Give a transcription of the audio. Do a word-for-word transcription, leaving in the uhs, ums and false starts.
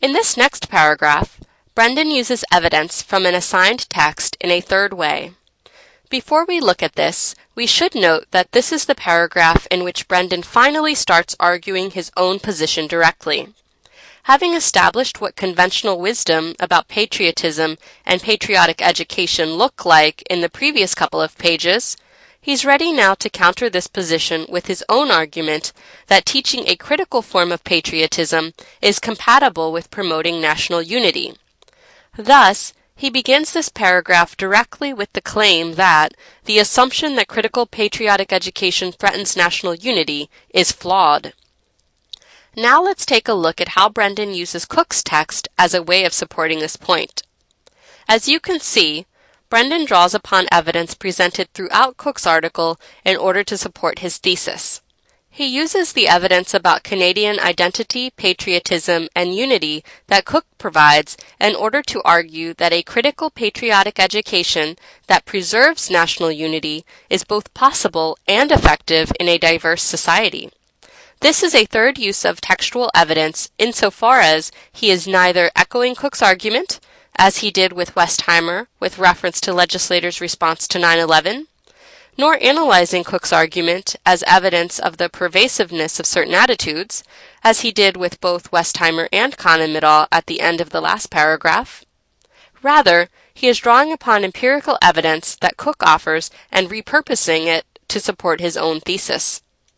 In this next paragraph, Brendan uses evidence from an assigned text in a third way. Before we look at this, we should note that this is the paragraph in which Brendan finally starts arguing his own position directly. Having established what conventional wisdom about patriotism and patriotic education look like in the previous couple of pages, he's ready now to counter this position with his own argument that teaching a critical form of patriotism is compatible with promoting national unity. Thus, he begins this paragraph directly with the claim that the assumption that critical patriotic education threatens national unity is flawed. Now let's take a look at how Brendan uses Cook's text as a way of supporting this point. As you can see, Brendan draws upon evidence presented throughout Cook's article in order to support his thesis. He uses the evidence about Canadian identity, patriotism, and unity that Cook provides in order to argue that a critical patriotic education that preserves national unity is both possible and effective in a diverse society. This is a third use of textual evidence insofar as he is neither echoing Cook's argument, as he did with Westheimer with reference to legislators' response to nine eleven, nor analyzing Cook's argument as evidence of the pervasiveness of certain attitudes, as he did with both Westheimer and Kahn-Middahl at the end of the last paragraph. Rather, he is drawing upon empirical evidence that Cook offers and repurposing it to support his own thesis.